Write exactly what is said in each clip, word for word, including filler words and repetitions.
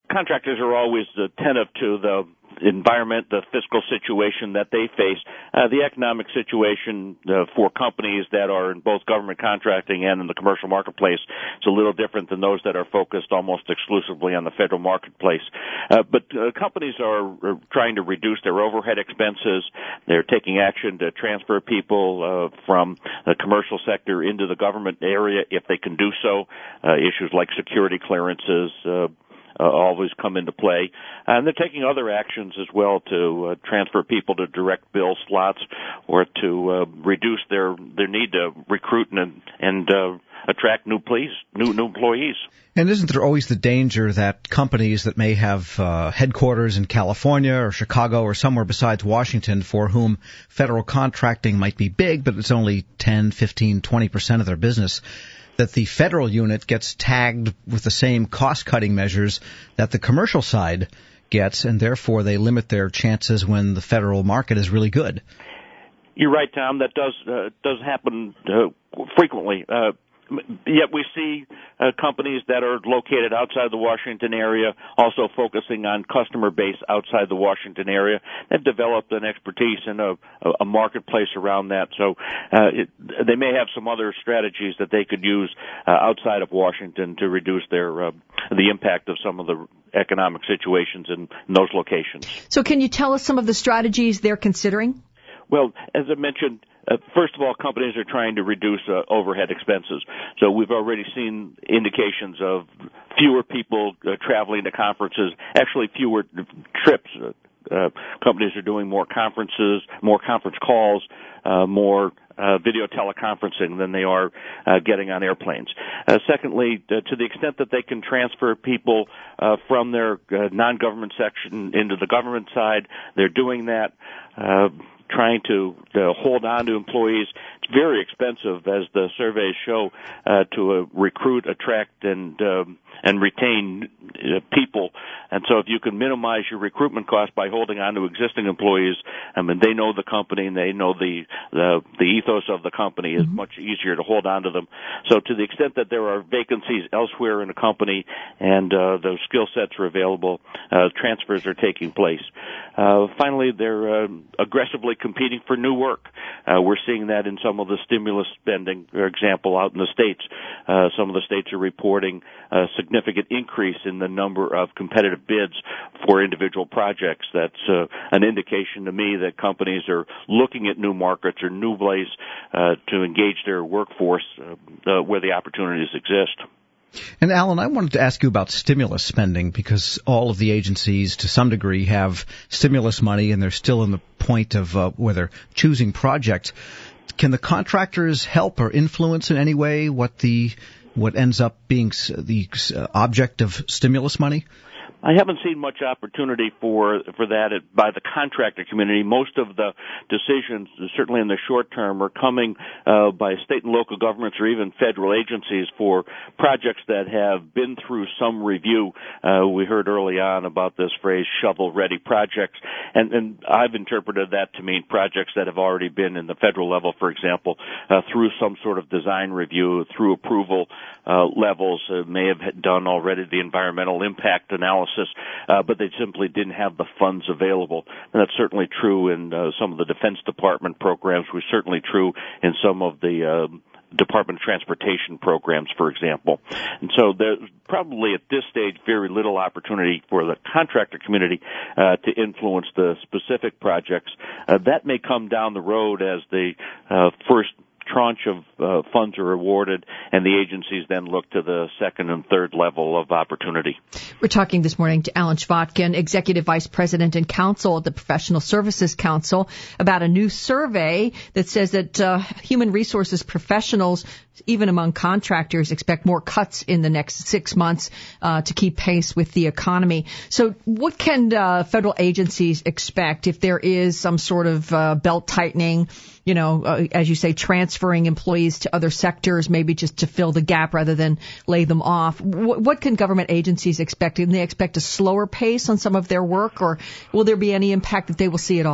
contractors are always attentive to the environment, the fiscal situation that they face, uh, the economic situation uh, for companies that are in both government contracting and in the commercial marketplace is a little different than those that are focused almost exclusively on the federal marketplace. Uh, but uh, companies are, are trying to reduce their overhead expenses. They're taking action to transfer people uh, from the commercial sector into the government area if they can do so. Uh, issues like security clearances, uh, Uh, always come into play. And they're taking other actions as well to uh, transfer people to direct bill slots or to uh, reduce their, their need to recruit and, and uh, attract new, police, new, new employees. And isn't there always the danger that companies that may have uh, headquarters in California or Chicago or somewhere besides Washington for whom federal contracting might be big, but it's only ten, fifteen, twenty percent of their business, that the federal unit gets tagged with the same cost-cutting measures that the commercial side gets, and therefore they limit their chances when the federal market is really good? You're right, Tom. That does uh, does happen uh, frequently. Uh, Yet we see uh, companies that are located outside the Washington area also focusing on customer base outside the Washington area. They've developed an expertise in a, a marketplace around that. So uh, it, they may have some other strategies that they could use uh, outside of Washington to reduce their uh, the impact of some of the economic situations in, in those locations. So can you tell us some of the strategies they're considering? Well, as I mentioned, Uh, first of all, companies are trying to reduce uh, overhead expenses. So we've already seen indications of fewer people uh, traveling to conferences, actually fewer trips. Uh, uh, companies are doing more conferences, more conference calls, uh, more uh, video teleconferencing than they are uh, getting on airplanes. Uh, secondly, uh, to the extent that they can transfer people uh, from their uh, non-government section into the government side, they're doing that. Uh, trying to, to hold on to employees. It's very expensive, as the surveys show, uh, to uh, recruit, attract, and um, and retain uh, people. And so if you can minimize your recruitment costs by holding on to existing employees, I mean, they know the company and they know the the, the ethos of the company is much easier to hold on to them. So to the extent that there are vacancies elsewhere in the company and uh, those skill sets are available, uh, transfers are taking place. Uh, finally, they're uh, aggressively competing for new work. Uh, we're seeing that in some of the stimulus spending, for example, out in the states. Uh, some of the states are reporting a significant increase in the number of competitive bids for individual projects. That's uh, an indication to me that companies are looking at new markets or new ways uh, to engage their workforce uh, uh, where the opportunities exist. And, Alan, I wanted to ask you about stimulus spending, because all of the agencies, to some degree, have stimulus money, and they're still in the point of uh, where they're choosing projects. Can the contractors help or influence in any way what the what ends up being the object of stimulus money? I haven't seen much opportunity for for that by the contractor community. Most of the decisions, certainly in the short term, are coming uh, by state and local governments or even federal agencies for projects that have been through some review. Uh, we heard early on about this phrase, shovel-ready projects, and, and I've interpreted that to mean projects that have already been in the federal level, for example, uh, through some sort of design review, through approval uh, levels, uh, may have done already the environmental impact analysis. Uh, but they simply didn't have the funds available. And that's certainly true in uh, some of the Defense Department programs. Was certainly true in some of the uh, Department of Transportation programs, for example. And so there's probably at this stage very little opportunity for the contractor community uh, to influence the specific projects. Uh, that may come down the road as the uh, first tranche of uh, funds are awarded, and the agencies then look to the second and third level of opportunity. We're talking this morning to Alan Shvotkin, Executive Vice President and Counsel at the Professional Services Council, about a new survey that says that uh, human resources professionals, even among contractors, expect more cuts in the next six months uh, to keep pace with the economy. So what can uh, federal agencies expect if there is some sort of uh, belt tightening, you know, uh, as you say, transferring employees to other sectors, maybe just to fill the gap rather than lay them off? W- what can government agencies expect? Can they expect a slower pace on some of their work, or will there be any impact that they will see at all?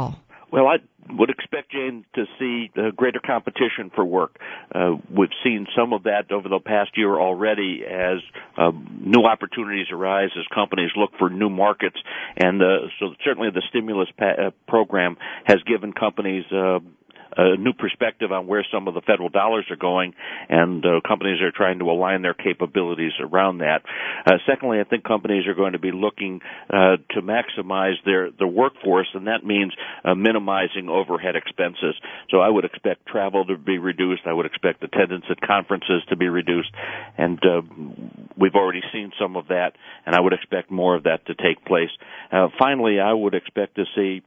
Well, I would expect, Jane, to see uh, greater competition for work. Uh, we've seen some of that over the past year already as uh, new opportunities arise, as companies look for new markets. And uh, so certainly the stimulus pa- uh, program has given companies uh, a new perspective on where some of the federal dollars are going, and uh, companies are trying to align their capabilities around that. Uh, secondly, I think companies are going to be looking uh, to maximize their, their workforce, and that means uh, minimizing overhead expenses. So I would expect travel to be reduced. I would expect attendance at conferences to be reduced, and uh, we've already seen some of that, and I would expect more of that to take place. Uh, finally, I would expect to see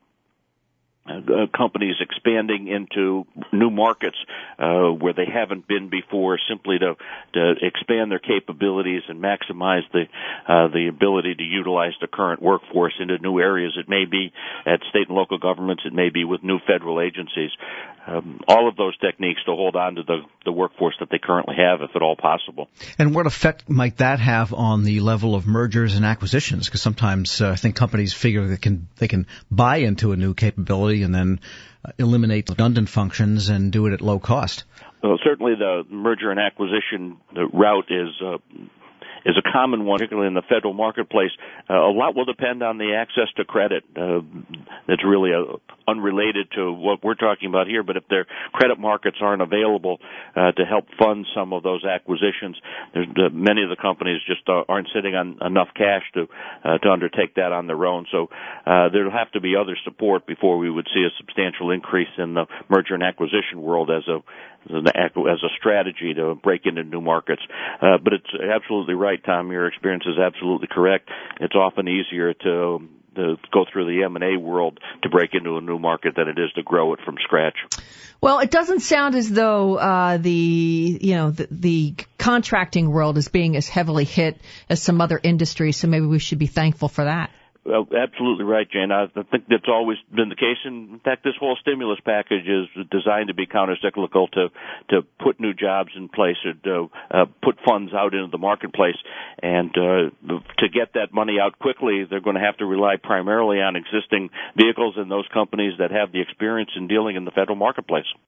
Uh, companies expanding into new markets uh, where they haven't been before, simply to, to expand their capabilities and maximize the uh, the ability to utilize the current workforce into new areas. It may be at state and local governments. It may be with new federal agencies. Um, all of those techniques to hold on to the, the workforce that they currently have, if at all possible. And what effect might that have on the level of mergers and acquisitions? Because sometimes uh, I think companies figure they can they can buy into a new capability and then uh, eliminate redundant functions and do it at low cost. Well, certainly the merger and acquisition route is uh, is a common one, particularly in the federal marketplace. Uh, a lot will depend on the access to credit. Uh, that's really a, unrelated to what we're talking about here, but if their credit markets aren't available uh, to help fund some of those acquisitions, there's, uh, many of the companies just uh, aren't sitting on enough cash to uh, to undertake that on their own. So uh, there'll have to be other support before we would see a substantial increase in the merger and acquisition world as a as a strategy to break into new markets. Uh, but it's absolutely right, Tom. Your experience is absolutely correct. It's often easier to to go through the M and A world to break into a new market than it is to grow it from scratch. Well, it doesn't sound as though uh, the you know the, the contracting world is being as heavily hit as some other industries. So maybe we should be thankful for that. Well, absolutely right, Jane. I think that's always been the case. In fact, this whole stimulus package is designed to be countercyclical, to to put new jobs in place, or to uh, put funds out into the marketplace. And uh, to get that money out quickly, they're going to have to rely primarily on existing vehicles and those companies that have the experience in dealing in the federal marketplace.